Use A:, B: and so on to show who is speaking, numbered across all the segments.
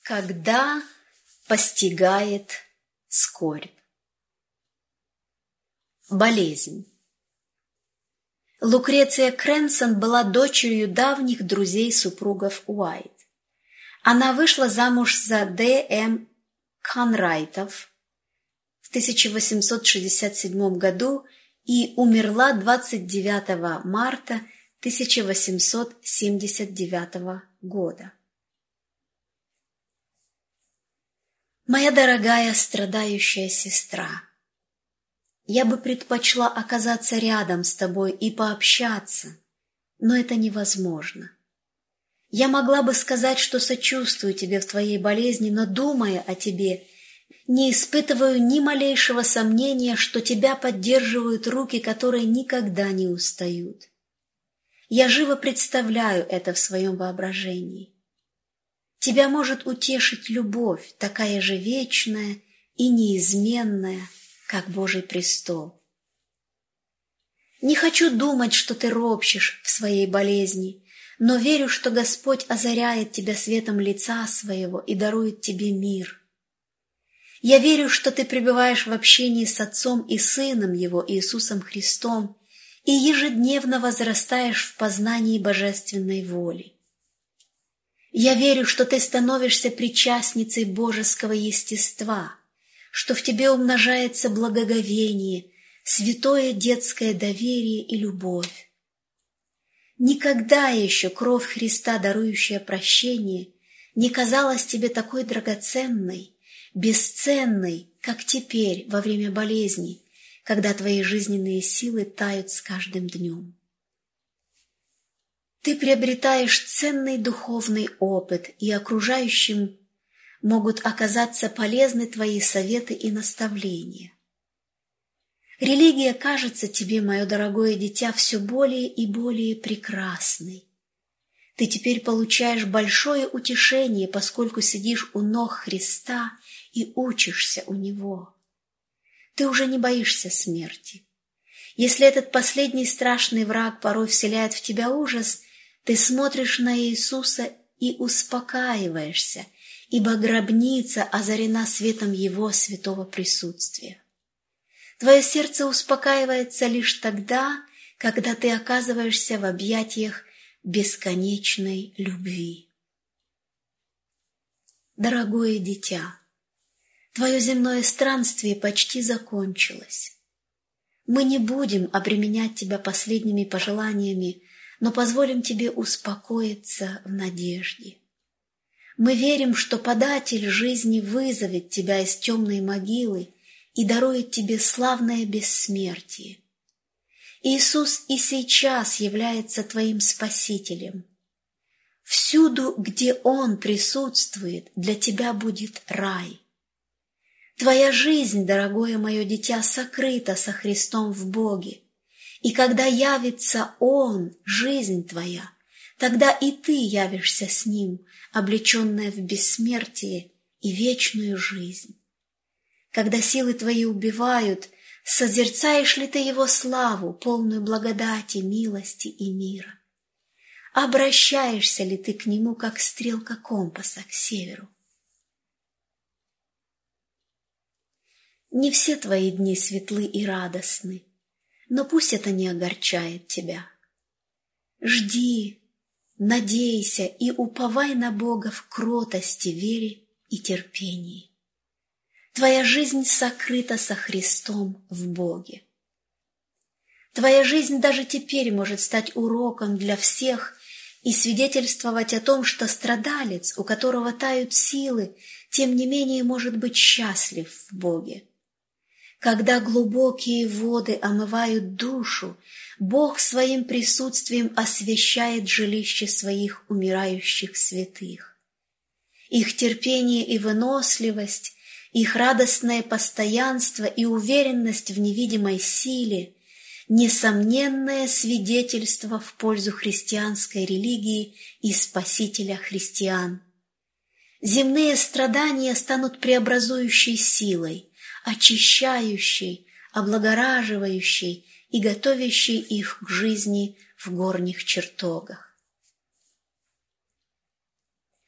A: Когда постигает скорбь. Болезнь. Лукреция Крэнсон была дочерью давних друзей супругов Уайт. Она вышла замуж за Д.М. Конрайтов в 1867 году и умерла 29 марта 1879 года. Моя дорогая страдающая сестра, я бы предпочла оказаться рядом с тобой и пообщаться, но это невозможно. Я могла бы сказать, что сочувствую тебе в твоей болезни, но, думая о тебе, не испытываю ни малейшего сомнения, что тебя поддерживают руки, которые никогда не устают. Я живо представляю это в своем воображении. Тебя может утешить любовь, такая же вечная и неизменная, как Божий престол. Не хочу думать, что ты ропщешь в своей болезни, но верю, что Господь озаряет тебя светом лица своего и дарует тебе мир. Я верю, что ты пребываешь в общении с Отцом и Сыном Его, Иисусом Христом, и ежедневно возрастаешь в познании божественной воли. Я верю, что ты становишься причастницей божеского естества, что в тебе умножается благоговение, святое детское доверие и любовь. Никогда еще кровь Христа, дарующая прощение, не казалась тебе такой драгоценной, бесценной, как теперь во время болезни, когда твои жизненные силы тают с каждым днем. Ты приобретаешь ценный духовный опыт, и окружающим могут оказаться полезны твои советы и наставления. Религия кажется тебе, мое дорогое дитя, все более и более прекрасной. Ты теперь получаешь большое утешение, поскольку сидишь у ног Христа и учишься у Него. Ты уже не боишься смерти. Если этот последний страшный враг порой вселяет в тебя ужас, ты смотришь на Иисуса и успокаиваешься, ибо гробница озарена светом Его святого присутствия. Твое сердце успокаивается лишь тогда, когда ты оказываешься в объятиях бесконечной любви. Дорогое дитя, твое земное странствие почти закончилось. Мы не будем обременять тебя последними пожеланиями, но позволим тебе успокоиться в надежде. Мы верим, что податель жизни вызовет тебя из темной могилы и дарует тебе славное бессмертие. Иисус и сейчас является твоим Спасителем. Всюду, где Он присутствует, для тебя будет рай. Твоя жизнь, дорогое мое дитя, сокрыта со Христом в Боге. И когда явится Он, жизнь твоя, тогда и ты явишься с Ним, облеченная в бессмертие и вечную жизнь. Когда силы твои убивают, созерцаешь ли ты Его славу, полную благодати, милости и мира? Обращаешься ли ты к Нему, как стрелка компаса к северу? Не все твои дни светлы и радостны, но пусть это не огорчает тебя. Жди, надейся и уповай на Бога в кротости, вере и терпении. Твоя жизнь сокрыта со Христом в Боге. Твоя жизнь даже теперь может стать уроком для всех и свидетельствовать о том, что страдалец, у которого тают силы, тем не менее может быть счастлив в Боге. Когда глубокие воды омывают душу, Бог своим присутствием освящает жилище своих умирающих святых. Их терпение и выносливость, их радостное постоянство и уверенность в невидимой силе – несомненное свидетельство в пользу христианской религии и Спасителя христиан. Земные страдания станут преобразующей силой, очищающей, облагораживающей и готовящей их к жизни в горних чертогах.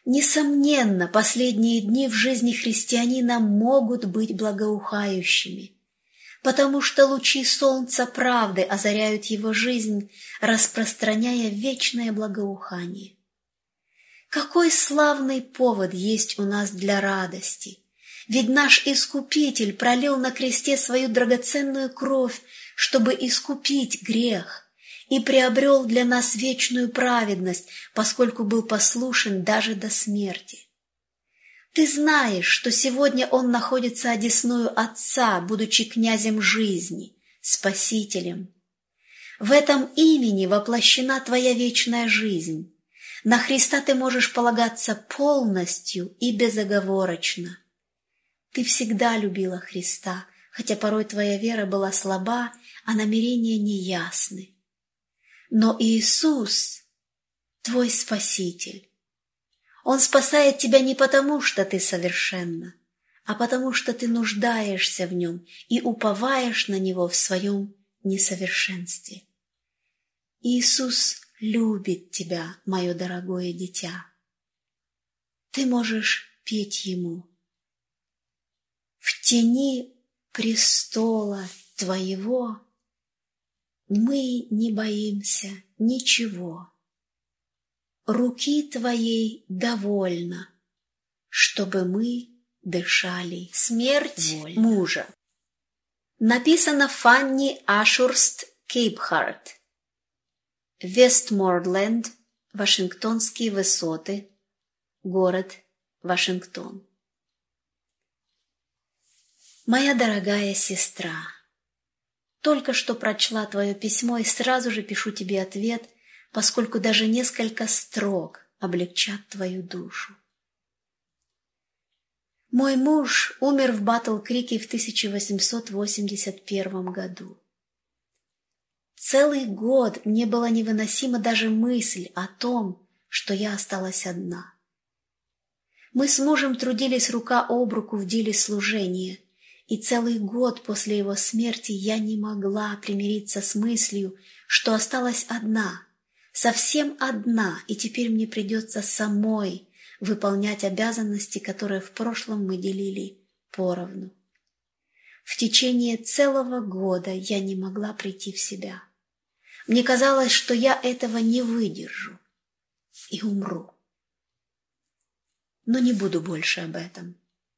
A: Несомненно, последние дни в жизни христианина могут быть благоухающими, потому что лучи солнца правды озаряют его жизнь, распространяя вечное благоухание. Какой славный повод есть у нас для радости! Ведь наш Искупитель пролил на кресте свою драгоценную кровь, чтобы искупить грех, и приобрел для нас вечную праведность, поскольку был послушен даже до смерти. Ты знаешь, что сегодня Он находится одесную Отца, будучи князем жизни, Спасителем. В этом имени воплощена твоя вечная жизнь. На Христа ты можешь полагаться полностью и безоговорочно. Ты всегда любила Христа, хотя порой твоя вера была слаба, а намерения неясны. Но Иисус – твой Спаситель. Он спасает тебя не потому, что ты совершенна, а потому, что ты нуждаешься в Нем и уповаешь на Него в своем несовершенстве. Иисус любит тебя, мое дорогое дитя. Ты можешь петь Ему. В тени престола Твоего мы не боимся ничего. Руки Твоей довольно, чтобы мы дышали. Смерть вольно. Мужа. Написано Фанни Ашурст Кейпхарт. Вестморленд, Вашингтонские высоты, город Вашингтон. Моя дорогая сестра, только что прочла твое письмо и сразу же пишу тебе ответ, поскольку даже несколько строк облегчат твою душу. Мой муж умер в Батл-Крике в 1881 году. Целый год мне была невыносима даже мысль о том, что я осталась одна. Мы с мужем трудились рука об руку в деле служения, и целый год после его смерти я не могла примириться с мыслью, что осталась одна, совсем одна, и теперь мне придется самой выполнять обязанности, которые в прошлом мы делили поровну. В течение целого года я не могла прийти в себя. Мне казалось, что я этого не выдержу и умру. Но не буду больше об этом.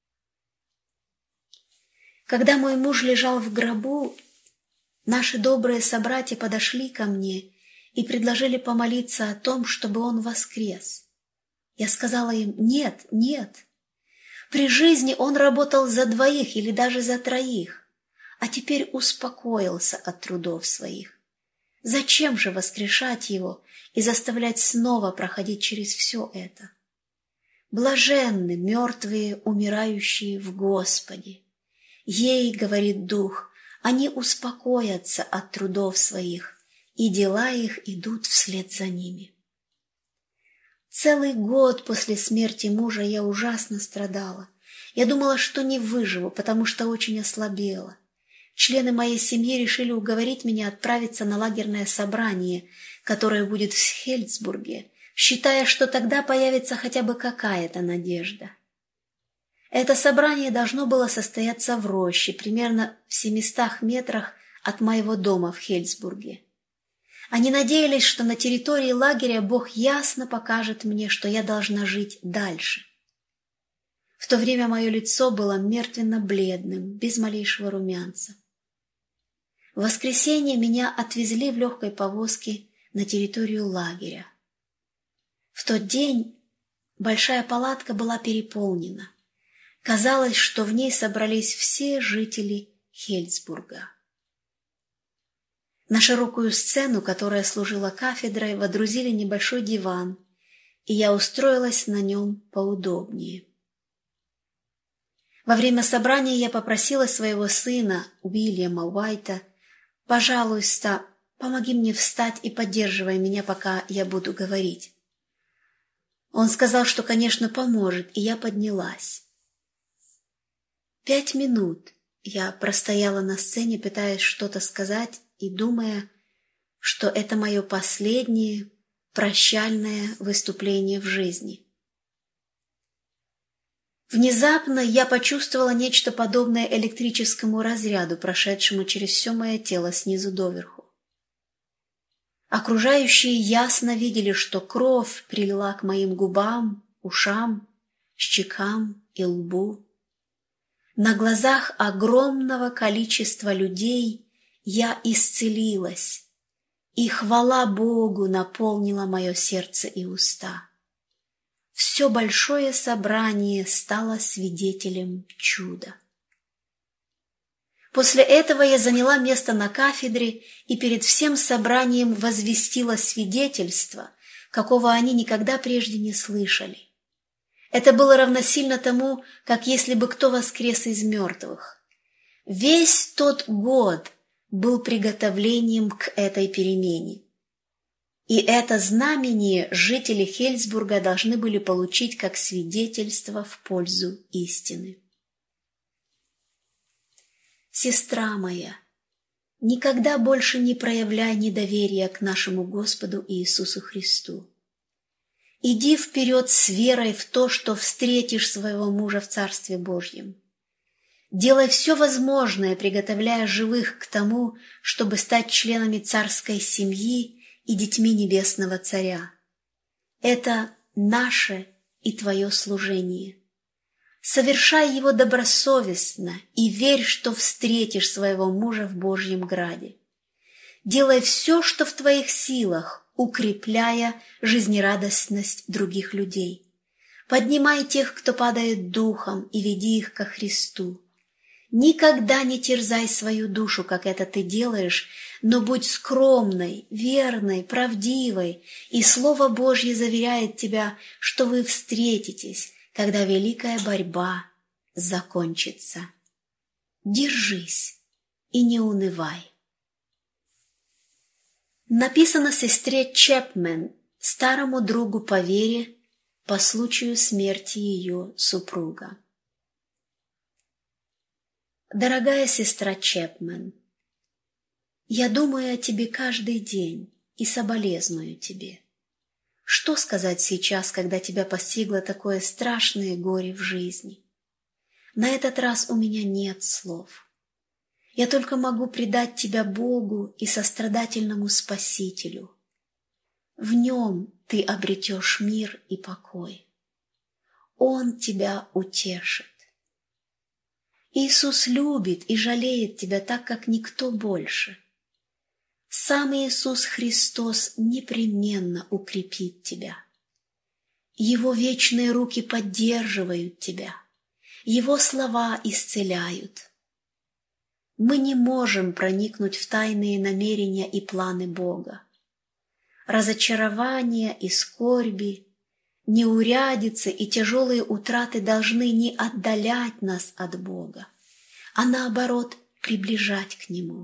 A: Когда мой муж лежал в гробу, наши добрые собратья подошли ко мне и предложили помолиться о том, чтобы он воскрес. Я сказала им: нет, нет. При жизни он работал за двоих или даже за троих, а теперь успокоился от трудов своих. Зачем же воскрешать его и заставлять снова проходить через все это? Блаженны мертвые, умирающие в Господе. Ей, говорит Дух, они успокоятся от трудов своих, и дела их идут вслед за ними. Целый год после смерти мужа я ужасно страдала. Я думала, что не выживу, потому что очень ослабела. Члены моей семьи решили уговорить меня отправиться на лагерное собрание, которое будет в Хельсбурге, считая, что тогда появится хотя бы какая-то надежда. Это собрание должно было состояться в роще, примерно в 700 метрах от моего дома в Хельсбурге. Они надеялись, что на территории лагеря Бог ясно покажет мне, что я должна жить дальше. В то время мое лицо было мертвенно-бледным, без малейшего румянца. В воскресенье меня отвезли в легкой повозке на территорию лагеря. В тот день большая палатка была переполнена. Казалось, что в ней собрались все жители Хельсбурга. На широкую сцену, которая служила кафедрой, водрузили небольшой диван, и я устроилась на нем поудобнее. Во время собрания я попросила своего сына, Уильяма Уайта: «Пожалуйста, помоги мне встать и поддерживай меня, пока я буду говорить». Он сказал, что, конечно, поможет, и я поднялась. 5 минут я простояла на сцене, пытаясь что-то сказать и думая, что это мое последнее прощальное выступление в жизни. Внезапно я почувствовала нечто подобное электрическому разряду, прошедшему через все мое тело снизу доверху. Окружающие ясно видели, что кровь прилила к моим губам, ушам, щекам и лбу. На глазах огромного количества людей я исцелилась, и хвала Богу наполнила мое сердце и уста. Все большое собрание стало свидетелем чуда. После этого я заняла место на кафедре и перед всем собранием возвестила свидетельство, какого они никогда прежде не слышали. Это было равносильно тому, как если бы кто воскрес из мертвых. Весь тот год был приготовлением к этой перемене. И это знамение жители Хельсбурга должны были получить как свидетельство в пользу истины. Сестра моя, никогда больше не проявляй недоверия к нашему Господу Иисусу Христу. Иди вперед с верой в то, что встретишь своего мужа в Царстве Божьем. Делай все возможное, приготовляя живых к тому, чтобы стать членами царской семьи и детьми Небесного Царя. Это наше и твое служение. Совершай его добросовестно и верь, что встретишь своего мужа в Божьем граде. Делай все, что в твоих силах, укрепляя жизнерадостность других людей. Поднимай тех, кто падает духом, и веди их ко Христу. Никогда не терзай свою душу, как это ты делаешь, но будь скромной, верной, правдивой, и Слово Божье заверяет тебя, что вы встретитесь, когда великая борьба закончится. Держись и не унывай. Написано сестре Чепмен, старому другу по вере, по случаю смерти ее супруга. Дорогая сестра Чепмен, я думаю о тебе каждый день и соболезную тебе. Что сказать сейчас, когда тебя постигло такое страшное горе в жизни? На этот раз у меня нет слов. Я только могу предать тебя Богу и сострадательному Спасителю. В нем ты обретешь мир и покой. Он тебя утешит. Иисус любит и жалеет тебя так, как никто больше. Сам Иисус Христос непременно укрепит тебя. Его вечные руки поддерживают тебя. Его слова исцеляют. Мы не можем проникнуть в тайные намерения и планы Бога. Разочарования и скорби, неурядицы и тяжелые утраты должны не отдалять нас от Бога, а наоборот приближать к Нему.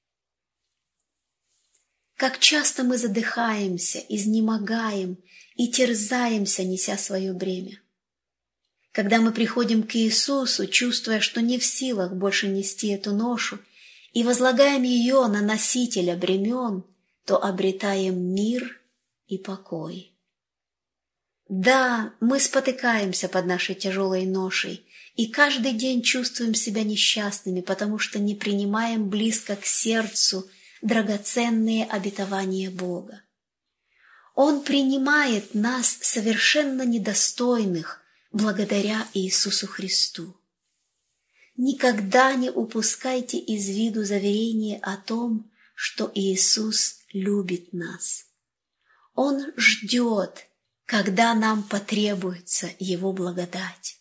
A: Как часто мы задыхаемся, изнемогаем и терзаемся, неся свое бремя. Когда мы приходим к Иисусу, чувствуя, что не в силах больше нести эту ношу, и возлагаем ее на носителя бремен, то обретаем мир и покой. Да, мы спотыкаемся под нашей тяжелой ношей, и каждый день чувствуем себя несчастными, потому что не принимаем близко к сердцу драгоценные обетования Бога. Он принимает нас совершенно недостойных, благодаря Иисусу Христу. Никогда не упускайте из виду заверение о том, что Иисус любит нас. Он ждет, когда нам потребуется Его благодать.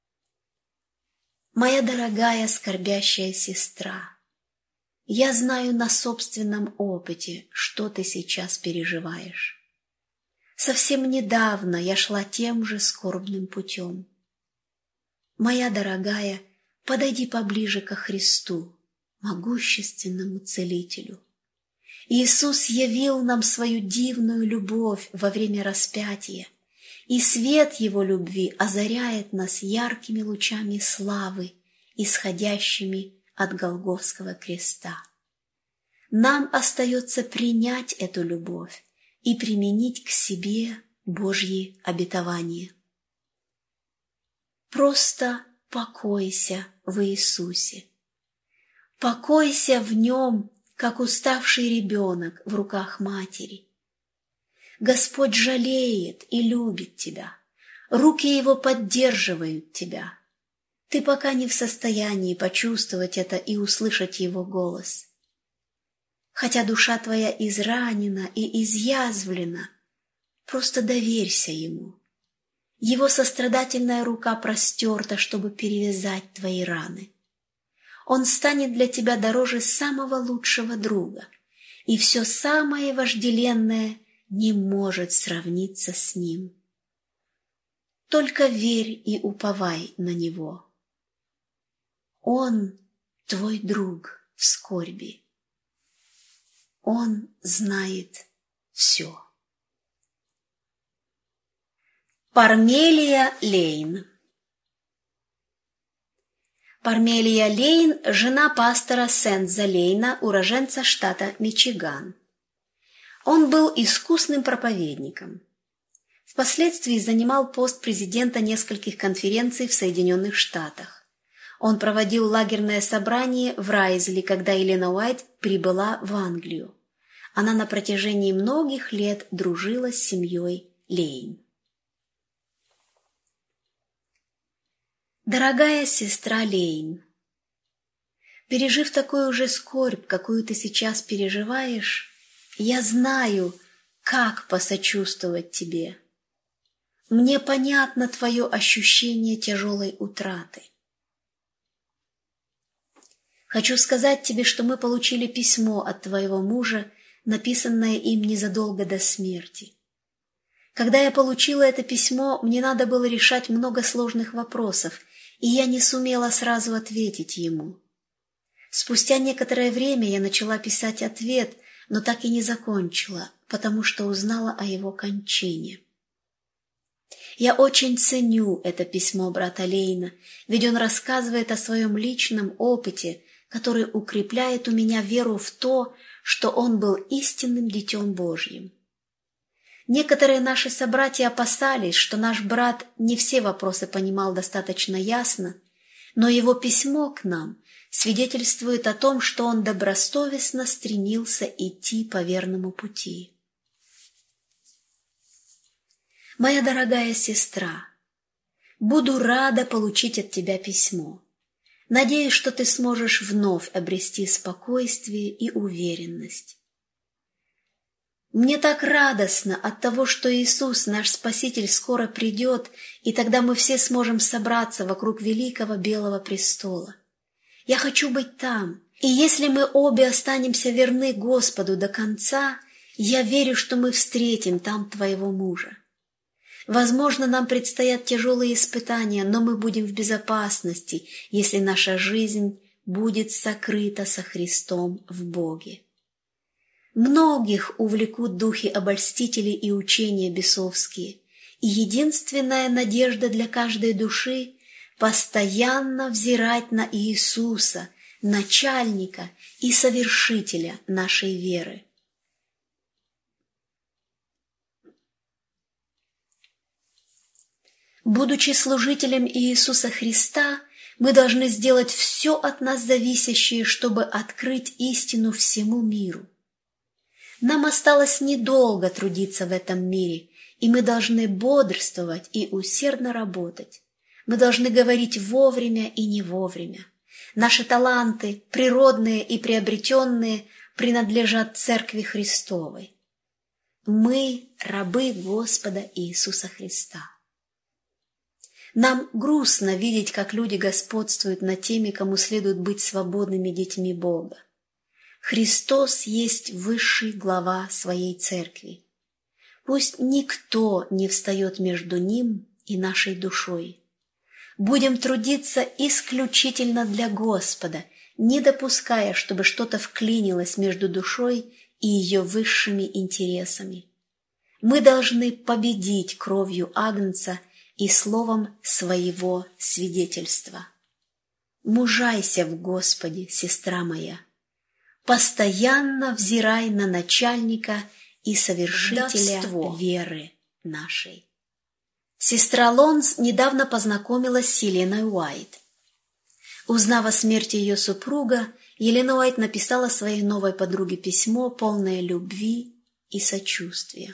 A: Моя дорогая скорбящая сестра, я знаю на собственном опыте, что ты сейчас переживаешь. Совсем недавно я шла тем же скорбным путем. Моя дорогая, подойди поближе ко Христу, могущественному Целителю. Иисус явил нам свою дивную любовь во время распятия, и свет Его любви озаряет нас яркими лучами славы, исходящими от Голгофского креста. Нам остается принять эту любовь и применить к себе Божьи обетования. Просто покойся в Иисусе. Покойся в Нем, как уставший ребенок в руках матери. Господь жалеет и любит тебя. Руки Его поддерживают тебя. Ты пока не в состоянии почувствовать это и услышать Его голос. Хотя душа твоя изранена и изъязвлена, просто доверься Ему. Его сострадательная рука простерта, чтобы перевязать твои раны. Он станет для тебя дороже самого лучшего друга, и все самое вожделенное не может сравниться с Ним. Только верь и уповай на Него. Он твой друг в скорби. Он знает все. Пармелия Лейн. Пармелия Лейн – жена пастора Сент-За Лейна, уроженца штата Мичиган. Он был искусным проповедником. Впоследствии занимал пост президента нескольких конференций в Соединенных Штатах. Он проводил лагерное собрание в Райзли, когда Елена Уайт прибыла в Англию. Она на протяжении многих лет дружила с семьей Лейн. Дорогая сестра Лейн, пережив такую же скорбь, какую ты сейчас переживаешь, я знаю, как посочувствовать тебе. Мне понятно твое ощущение тяжелой утраты. Хочу сказать тебе, что мы получили письмо от твоего мужа, написанное им незадолго до смерти. Когда я получила это письмо, мне надо было решать много сложных вопросов, и я не сумела сразу ответить ему. Спустя некоторое время я начала писать ответ, но так и не закончила, потому что узнала о его кончине. Я очень ценю это письмо брата Лейна, ведь он рассказывает о своем личном опыте, который укрепляет у меня веру в то, что он был истинным Детем Божьим. Некоторые наши собратья опасались, что наш брат не все вопросы понимал достаточно ясно, но его письмо к нам свидетельствует о том, что он добросовестно стремился идти по верному пути. Моя дорогая сестра, буду рада получить от тебя письмо. Надеюсь, что ты сможешь вновь обрести спокойствие и уверенность. Мне так радостно от того, что Иисус, наш Спаситель, скоро придет, и тогда мы все сможем собраться вокруг великого белого престола. Я хочу быть там, и если мы обе останемся верны Господу до конца, я верю, что мы встретим там твоего мужа. Возможно, нам предстоят тяжелые испытания, но мы будем в безопасности, если наша жизнь будет сокрыта со Христом в Боге. Многих увлекут духи обольстители и учения бесовские, и единственная надежда для каждой души – постоянно взирать на Иисуса, начальника и совершителя нашей веры. Будучи служителем Иисуса Христа, мы должны сделать все от нас зависящее, чтобы открыть истину всему миру. Нам осталось недолго трудиться в этом мире, и мы должны бодрствовать и усердно работать. Мы должны говорить вовремя и не вовремя. Наши таланты, природные и приобретенные, принадлежат Церкви Христовой. Мы – рабы Господа Иисуса Христа. Нам грустно видеть, как люди господствуют над теми, кому следует быть свободными детьми Бога. Христос есть высший глава своей церкви. Пусть никто не встает между ним и нашей душой. Будем трудиться исключительно для Господа, не допуская, чтобы что-то вклинилось между душой и ее высшими интересами. Мы должны победить кровью Агнца и словом своего свидетельства. Мужайся в Господе, сестра моя. Постоянно взирай на начальника и совершителя веры нашей. Сестра Лонс недавно познакомилась с Еленой Уайт. Узнав о смерти ее супруга, Елена Уайт написала своей новой подруге письмо, полное любви и сочувствия.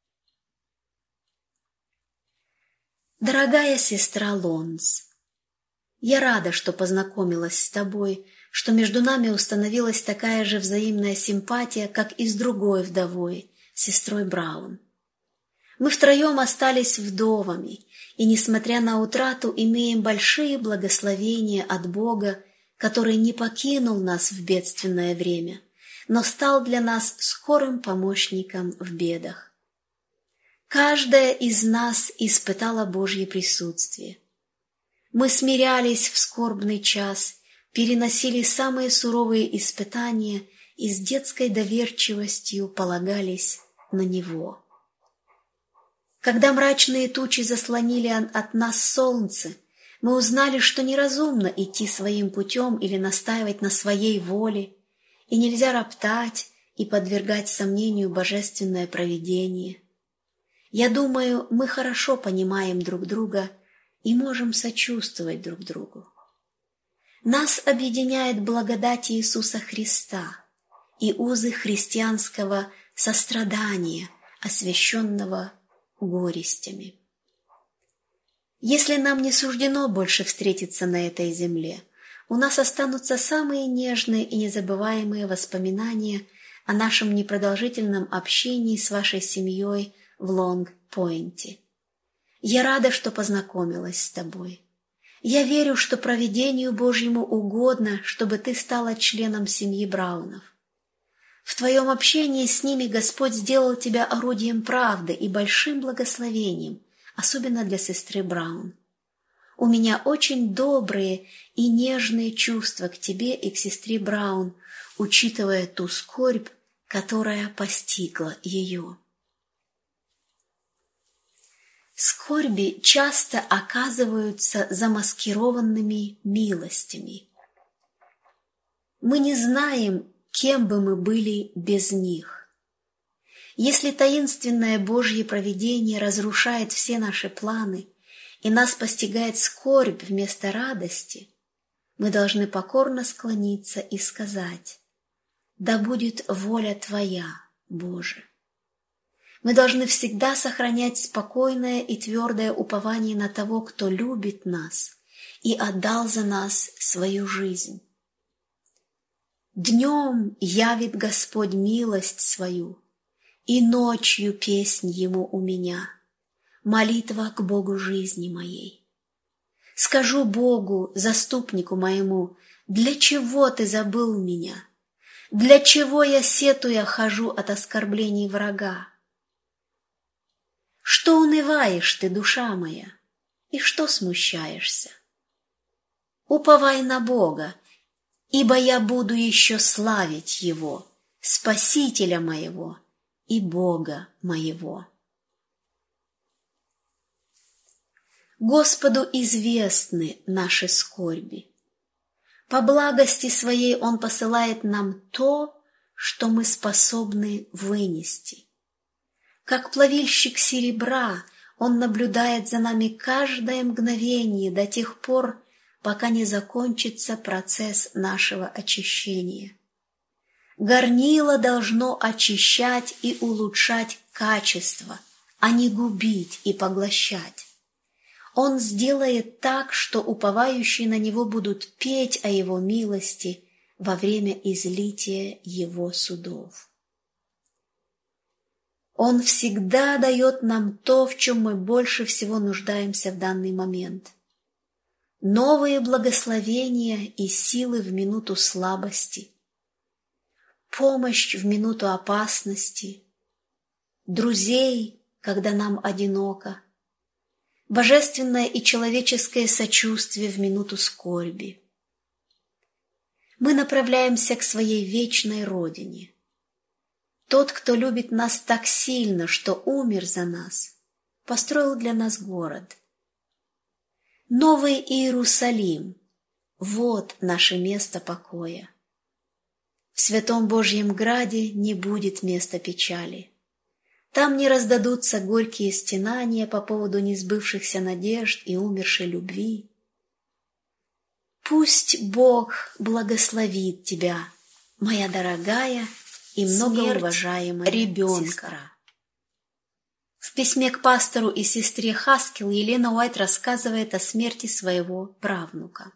A: Дорогая сестра Лонс, я рада, что познакомилась с тобой, что между нами установилась такая же взаимная симпатия, как и с другой вдовой, сестрой Браун. Мы втроем остались вдовами, и, несмотря на утрату, имеем большие благословения от Бога, который не покинул нас в бедственное время, но стал для нас скорым помощником в бедах. Каждая из нас испытала Божье присутствие. Мы смирялись в скорбный час, переносили самые суровые испытания и с детской доверчивостью полагались на Него. Когда мрачные тучи заслонили от нас солнце, мы узнали, что неразумно идти своим путем или настаивать на своей воле, и нельзя роптать и подвергать сомнению божественное провидение. Я думаю, мы хорошо понимаем друг друга и можем сочувствовать друг другу. Нас объединяет благодать Иисуса Христа и узы христианского сострадания, освященного горестями. Если нам не суждено больше встретиться на этой земле, у нас останутся самые нежные и незабываемые воспоминания о нашем непродолжительном общении с вашей семьей в Лонг-Пойнте. Я рада, что познакомилась с тобой. Я верю, что провидению Божьему угодно, чтобы ты стала членом семьи Браунов. В твоем общении с ними Господь сделал тебя орудием правды и большим благословением, особенно для сестры Браун. У меня очень добрые и нежные чувства к тебе и к сестре Браун, учитывая ту скорбь, которая постигла ее. Скорби часто оказываются замаскированными милостями. Мы не знаем, кем бы мы были без них. Если таинственное Божье провидение разрушает все наши планы и нас постигает скорбь вместо радости, мы должны покорно склониться и сказать: «Да будет воля Твоя, Боже». Мы должны всегда сохранять спокойное и твердое упование на того, кто любит нас и отдал за нас свою жизнь. Днем явит Господь милость свою, и ночью песнь Ему у меня, молитва к Богу жизни моей. Скажу Богу, заступнику моему, для чего Ты забыл меня? Для чего я, сетуя, хожу от оскорблений врага? Что унываешь ты, душа моя, и что смущаешься? Уповай на Бога, ибо я буду еще славить Его, Спасителя моего и Бога моего. Господу известны наши скорби. По благости Своей Он посылает нам то, что мы способны вынести. Как плавильщик серебра, Он наблюдает за нами каждое мгновение до тех пор, пока не закончится процесс нашего очищения. Горнило должно очищать и улучшать качество, а не губить и поглощать. Он сделает так, что уповающие на Него будут петь о Его милости во время излития Его судов. Он всегда дает нам то, в чем мы больше всего нуждаемся в данный момент. Новые благословения и силы в минуту слабости, помощь в минуту опасности, друзей, когда нам одиноко, божественное и человеческое сочувствие в минуту скорби. Мы направляемся к своей вечной родине. Тот, кто любит нас так сильно, что умер за нас, построил для нас город. Новый Иерусалим – вот наше место покоя. В Святом Божьем Граде не будет места печали. Там не раздадутся горькие стенания по поводу несбывшихся надежд и умершей любви. Пусть Бог благословит тебя, моя дорогая и многоуважаемая сестра. В письме к пастору и сестре Хаскил Елена Уайт рассказывает о смерти своего правнука.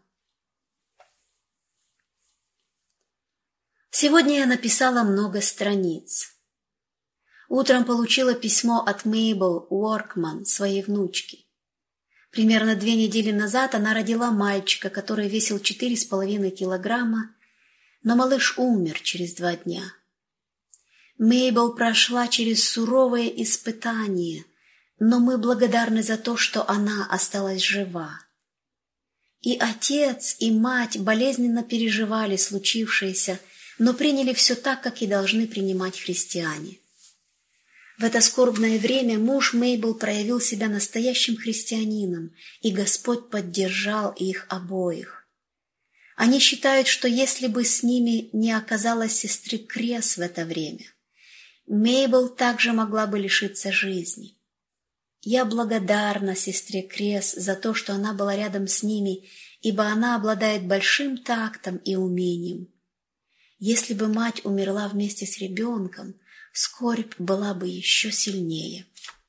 A: Сегодня я написала много страниц. Утром получила письмо от Мейбл Уоркман, своей внучки. Примерно 2 недели назад она родила мальчика, который весил 4,5 килограмма, но малыш умер через 2 дня. Мейбл прошла через суровые испытания, но мы благодарны за то, что она осталась жива. И отец, и мать болезненно переживали случившееся, но приняли все так, как и должны принимать христиане. В это скорбное время муж Мейбл проявил себя настоящим христианином, и Господь поддержал их обоих. Они считают, что если бы с ними не оказалась сестры Крес в это время, Мейбл также могла бы лишиться жизни. Я благодарна сестре Крес за то, что она была рядом с ними, ибо она обладает большим тактом и умением. Если бы мать умерла вместе с ребенком, скорбь была бы еще сильнее.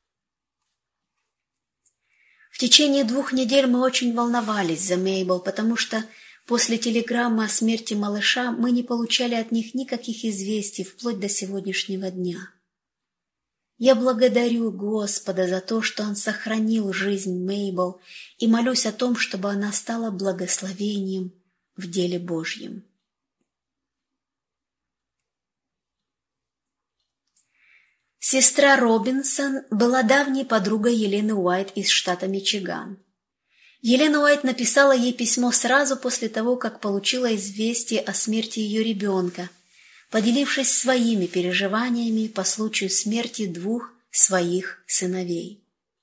A: В течение 2 недель мы очень волновались за Мейбл, потому что после телеграммы о смерти малыша мы не получали от них никаких известий вплоть до сегодняшнего дня. Я благодарю Господа за то, что Он сохранил жизнь Мейбл, и молюсь о том, чтобы она стала благословением в деле Божьем. Сестра Робинсон была давней подругой Елены Уайт из штата Мичиган. Елена Уайт написала ей письмо сразу после того, как получила известие о смерти ее ребенка, поделившись своими переживаниями по случаю смерти 2 своих сыновей.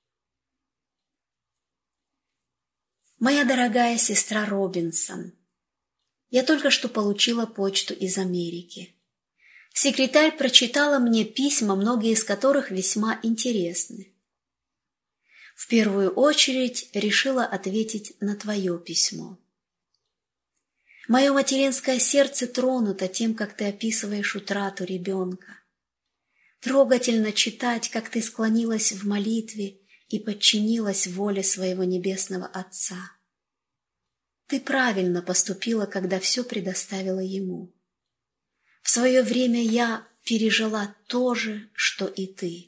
A: Моя дорогая сестра Робинсон, я только что получила почту из Америки. Секретарь прочитала мне письма, многие из которых весьма интересны. В первую очередь решила ответить на твое письмо. Мое материнское сердце тронуто тем, как ты описываешь утрату ребенка. Трогательно читать, как ты склонилась в молитве и подчинилась воле своего небесного Отца. Ты правильно поступила, когда все предоставила Ему. В свое время я пережила то же, что и ты.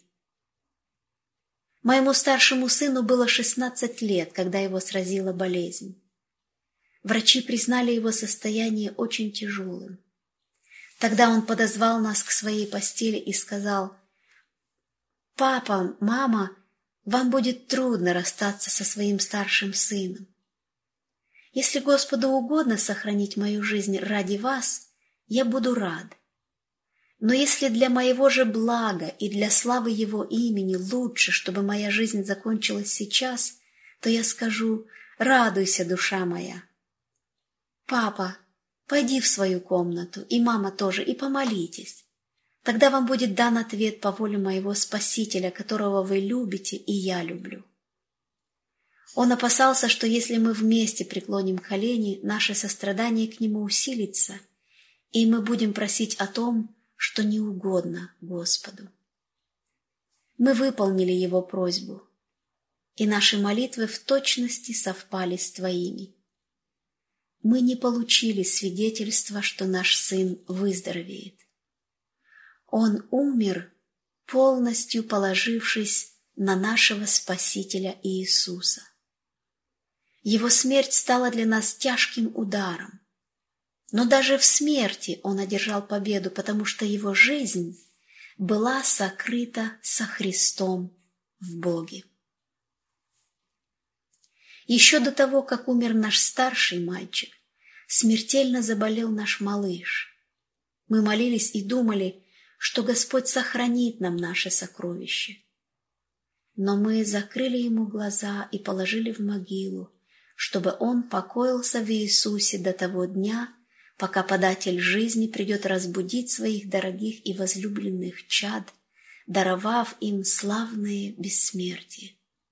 A: Моему старшему сыну было 16 лет, когда его сразила болезнь. Врачи признали его состояние очень тяжелым. Тогда он подозвал нас к своей постели и сказал: «Папа, мама, вам будет трудно расстаться со своим старшим сыном. Если Господу угодно сохранить мою жизнь ради вас, я буду рад. Но если для моего же блага и для славы Его имени лучше, чтобы моя жизнь закончилась сейчас, то я скажу: радуйся, душа моя. Папа, пойди в свою комнату, и мама тоже, и помолитесь. Тогда вам будет дан ответ по воле моего Спасителя, которого вы любите, и я люблю». Он опасался, что если мы вместе преклоним колени, наше сострадание к Нему усилится, и мы будем просить о том, что не угодно Господу. Мы выполнили Его просьбу, и наши молитвы в точности совпали с Твоими. Мы не получили свидетельства, что наш сын выздоровеет. Он умер, полностью положившись на нашего Спасителя Иисуса. Его смерть стала для нас тяжким ударом. Но даже в смерти он одержал победу, потому что его жизнь была сокрыта со Христом в Боге. Еще до того, как умер наш старший мальчик, смертельно заболел наш малыш. Мы молились и думали, что Господь сохранит нам наше сокровище. Но мы закрыли ему глаза и положили в могилу, чтобы он покоился в Иисусе до того дня, пока податель жизни придет разбудить своих дорогих и возлюбленных чад даровав им славное бессмертие.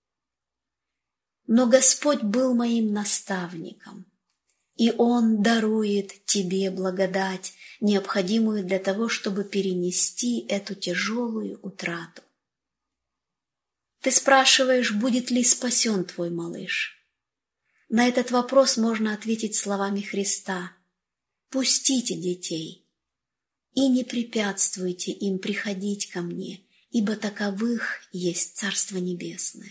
A: Но Господь был моим наставником, и Он дарует тебе благодать, необходимую для того, чтобы перенести эту тяжелую утрату. Ты спрашиваешь, будет ли спасен твой малыш? На этот вопрос можно ответить словами Христа: «Пустите детей и не препятствуйте им приходить ко мне, ибо таковых есть Царство Небесное».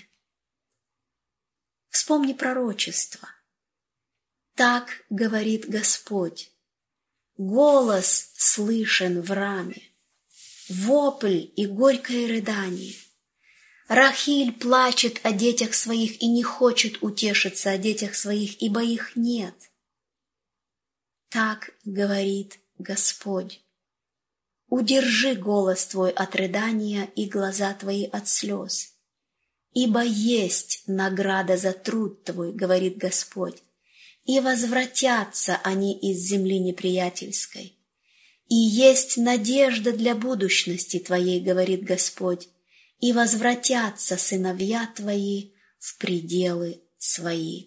A: Вспомни пророчество. Так говорит Господь: голос слышен в раме, вопль и горькое рыдание. Рахиль плачет о детях своих и не хочет утешиться о детях своих, ибо их нет. Так говорит Господь: удержи голос твой от рыдания и глаза твои от слез. Ибо есть награда за труд твой, говорит Господь, и возвратятся они из земли неприятельской. И есть надежда для будущности твоей, говорит Господь, и возвратятся сыновья твои в пределы свои.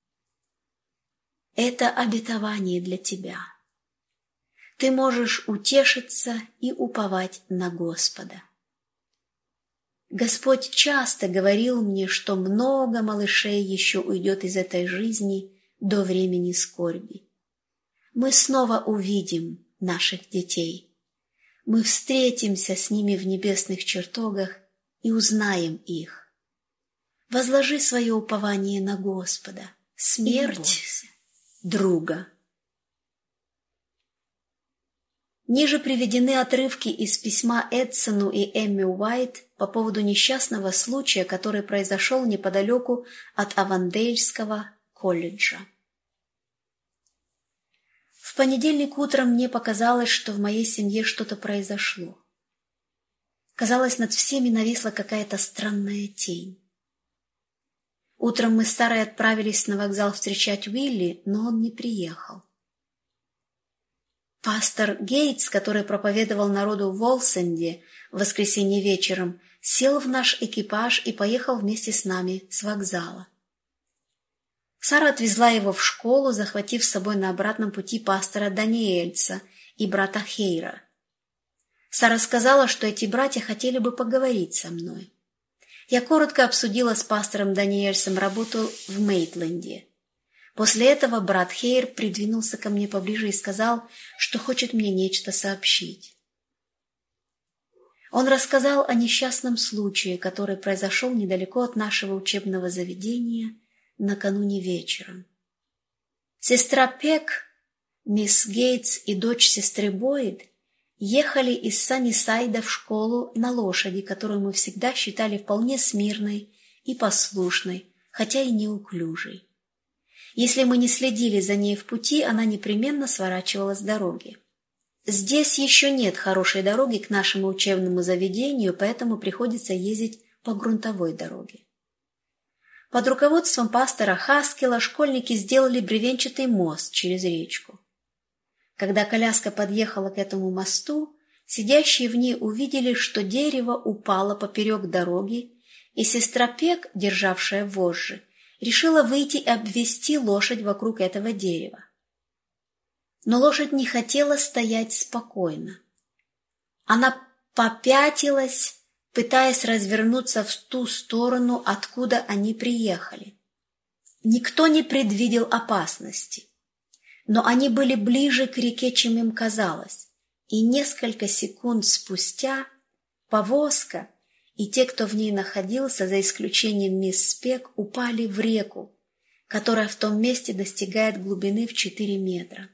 A: Это обетование для тебя. Ты можешь утешиться и уповать на Господа. Господь часто говорил мне, что много малышей еще уйдет из этой жизни до времени скорби. Мы снова увидим наших детей. Мы встретимся с ними в небесных чертогах и узнаем их. Возложи свое упование на Господа. Смерть друга. Ниже приведены отрывки из письма Эдсону и Эмми Уайт по поводу несчастного случая, который произошел неподалеку от Авандейльского колледжа. В понедельник утром мне показалось, что в моей семье что-то произошло. Казалось, над всеми нависла какая-то странная тень. Утром мы с Сарой отправились на вокзал встречать Уилли, но он не приехал. Пастор Гейтс, который проповедовал народу в Волсенде в воскресенье вечером, сел в наш экипаж и поехал вместе с нами с вокзала. Сара отвезла его в школу, захватив с собой на обратном пути пастора Даниэльса и брата Хейра. Сара сказала, что эти братья хотели бы поговорить со мной. Я коротко обсудила с пастором Даниэльсом работу в Мейтленде. После этого брат Хейр придвинулся ко мне поближе и сказал, что хочет мне нечто сообщить. Он рассказал о несчастном случае, который произошел недалеко от нашего учебного заведения накануне вечером. Сестра Пек, мисс Гейтс и дочь сестры Бойд ехали из Саннисайда в школу на лошади, которую мы всегда считали вполне смирной и послушной, хотя и неуклюжей. Если мы не следили за ней в пути, она непременно сворачивала с дороги. Здесь еще нет хорошей дороги к нашему учебному заведению, поэтому приходится ездить по грунтовой дороге. Под руководством пастора Хаскела школьники сделали бревенчатый мост через речку. Когда коляска подъехала к этому мосту, сидящие в ней увидели, что дерево упало поперек дороги, и сестра Пек, державшая вожжи, решила выйти и обвести лошадь вокруг этого дерева. Но лошадь не хотела стоять спокойно. Она попятилась, пытаясь развернуться в ту сторону, откуда они приехали. Никто не предвидел опасности, но они были ближе к реке, чем им казалось, и несколько секунд спустя повозка и те, кто в ней находился, за исключением мисс Спек, упали в реку, которая в том месте достигает глубины в 4 метра.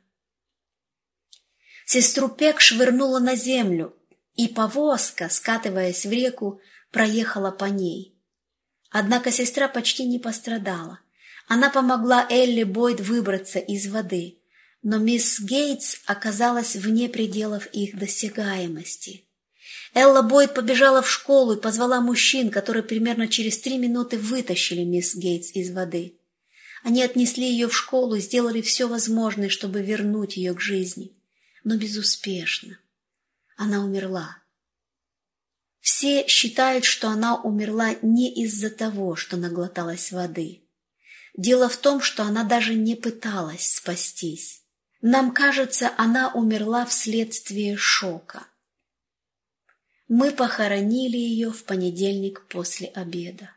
A: Сестру Пек швырнула на землю, и повозка, скатываясь в реку, проехала по ней. Однако сестра почти не пострадала. Она помогла Элли Бойд выбраться из воды, но мисс Гейтс оказалась вне пределов их досягаемости. Элла Бойд побежала в школу и позвала мужчин, которые примерно через 3 минуты вытащили мисс Гейтс из воды. Они отнесли ее в школу и сделали все возможное, чтобы вернуть ее к жизни, но безуспешно. Она умерла. Все считают, что она умерла не из-за того, что наглоталась воды. Дело в том, что она даже не пыталась спастись. Нам кажется, она умерла вследствие шока. Мы похоронили ее в понедельник после обеда.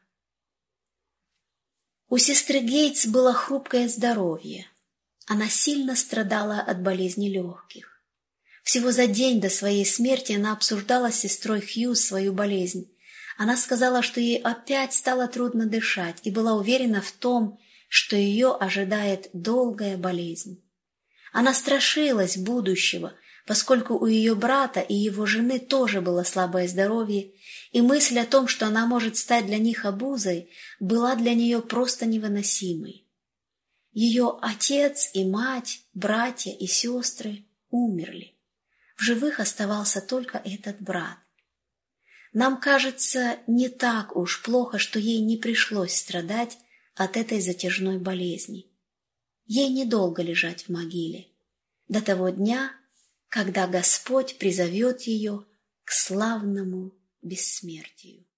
A: У сестры Гейтс было хрупкое здоровье. Она сильно страдала от болезни легких. Всего за день до своей смерти она обсуждала с сестрой Хьюз свою болезнь. Она сказала, что ей опять стало трудно дышать, и была уверена в том, что ее ожидает долгая болезнь. Она страшилась будущего, поскольку у ее брата и его жены тоже было слабое здоровье, и мысль о том, что она может стать для них обузой, была для нее просто невыносимой. Ее отец и мать, братья и сестры умерли. В живых оставался только этот брат. Нам кажется, не так уж плохо, что ей не пришлось страдать от этой затяжной болезни. Ей недолго лежать в могиле, до того дня, когда Господь призовет ее к славному бессмертию.